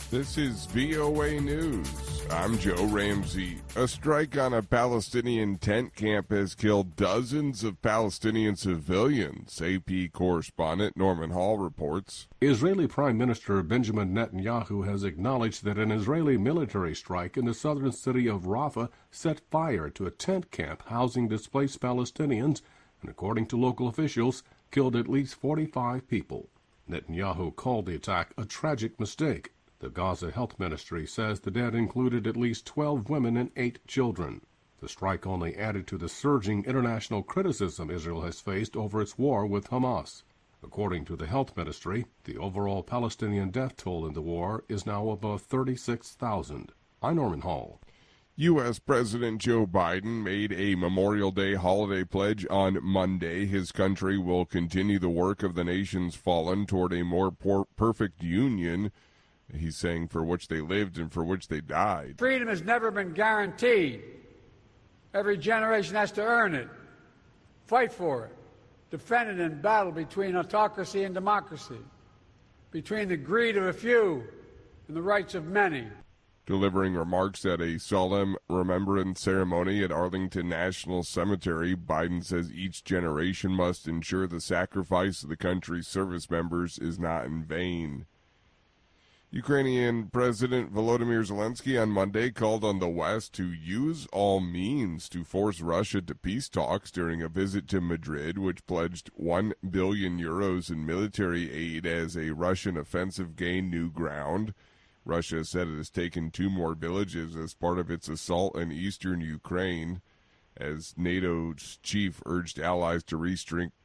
This is VOA News. I'm Joe Ramsey. A strike on a Palestinian tent camp has killed dozens of Palestinian civilians, AP correspondent Norman Hall reports. Israeli Prime Minister Benjamin Netanyahu has acknowledged that an Israeli military strike in the southern city of Rafah set fire to a tent camp housing displaced Palestinians and, according to local officials, killed at least 45 people. Netanyahu called the attack a tragic mistake. The Gaza Health Ministry says the dead included at least 12 women and 8 children. The strike only added to the surging international criticism Israel has faced over its war with Hamas. According to the Health Ministry, the overall Palestinian death toll in the war is now above 36,000. I'm Norman Hall. U.S. President Joe Biden made a Memorial Day holiday pledge on Monday. His country will continue the work of the nation's fallen toward a more perfect union. He's saying for which they lived and for which they died. Freedom has never been guaranteed. Every generation has to earn it, fight for it, defend it in battle between autocracy and democracy, between the greed of a few and the rights of many. Delivering remarks at a solemn remembrance ceremony at Arlington National Cemetery, Biden says each generation must ensure the sacrifice of the country's service members is not in vain. Ukrainian President Volodymyr Zelensky on Monday called on the West to use all means to force Russia to peace talks during a visit to Madrid, which pledged 1 billion euros in military aid as a Russian offensive gained new ground. Russia said it has taken 2 more villages as part of its assault in eastern Ukraine, as NATO's chief urged allies to